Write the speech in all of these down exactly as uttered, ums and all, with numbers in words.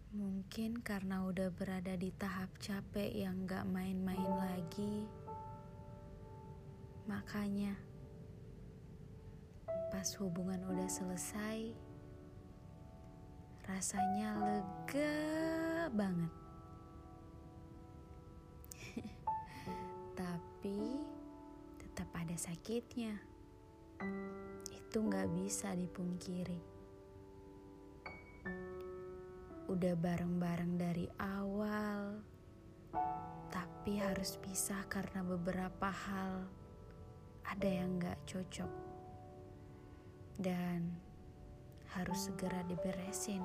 Mungkin karena udah berada di tahap capek yang gak main-main lagi, makanya pas hubungan udah selesai, rasanya lega banget. Tapi tetap ada sakitnya. Itu gak bisa dipungkiri. Udah bareng-bareng dari awal, tapi harus pisah karena beberapa hal ada yang gak cocok dan harus segera diberesin.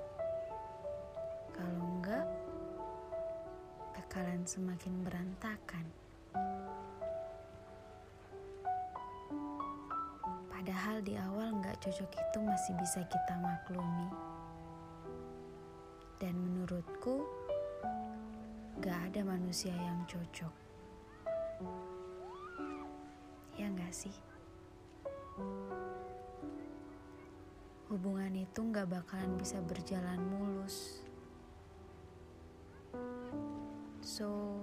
Kalau enggak, bakalan semakin berantakan. Padahal di awal gak cocok itu masih bisa kita maklumi. Dan menurutku, gak ada manusia yang cocok. Ya gak sih? Hubungan itu gak bakalan bisa berjalan mulus. So,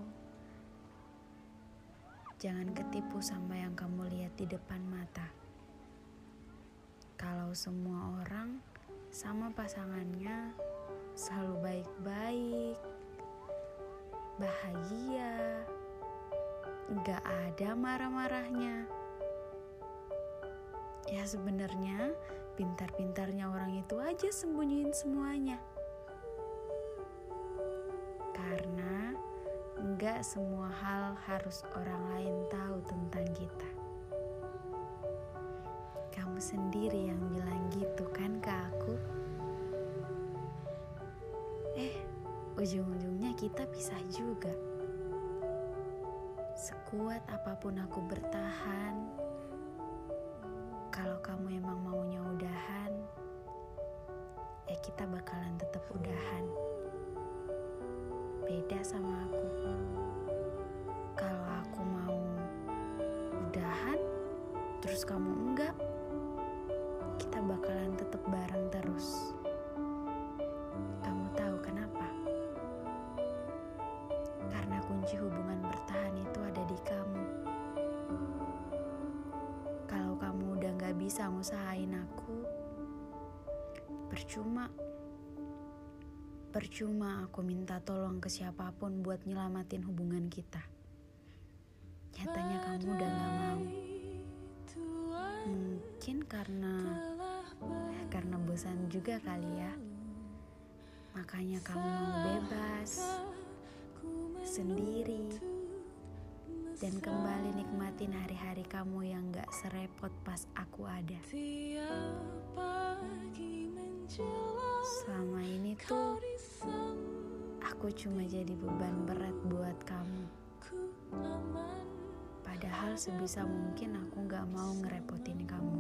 jangan ketipu sama yang kamu lihat di depan mata. Kalau semua orang sama pasangannya selalu baik-baik, bahagia, gak ada marah-marahnya. Ya sebenarnya pintar-pintarnya orang itu aja sembunyiin semuanya. Karena gak semua hal harus orang lain tahu tentang kita. Kamu sendiri yang bilang gitu kan ke aku? Eh, ujung-ujungnya kita pisah juga. Sekuat apapun aku bertahan, kalau kamu emang maunya udahan, ya kita bakalan tetap udahan. Beda sama aku. Kalau aku mau udahan, terus kamu enggak, kita bakalan tetap bareng terus. Kamu tahu kenapa? Karena kunci hubungan bertahan itu ada di kamu. Kalau kamu udah gak bisa ngusahain aku, percuma. Percuma aku minta tolong ke siapapun buat nyelamatin hubungan kita. Nyatanya kamu udah gak mau. Mungkin karena Karena bosan juga kali ya. Makanya kamu mau bebas, sendiri, dan kembali nikmatin hari-hari kamu yang gak serepot pas aku ada. Selama ini tuh aku cuma jadi beban berat buat kamu. Padahal sebisa mungkin aku gak mau ngerepotin kamu.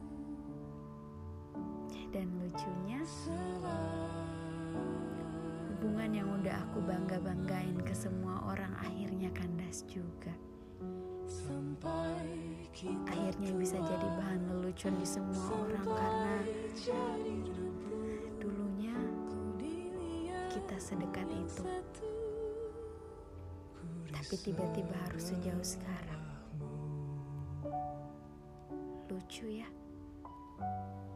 Dan lucunya, hubungan yang udah aku bangga-banggain ke semua orang akhirnya kandas juga. Akhirnya bisa jadi bahan lelucon di semua orang karena dulunya kita sedekat itu. Tapi tiba-tiba harus sejauh sekarang. Lucu ya?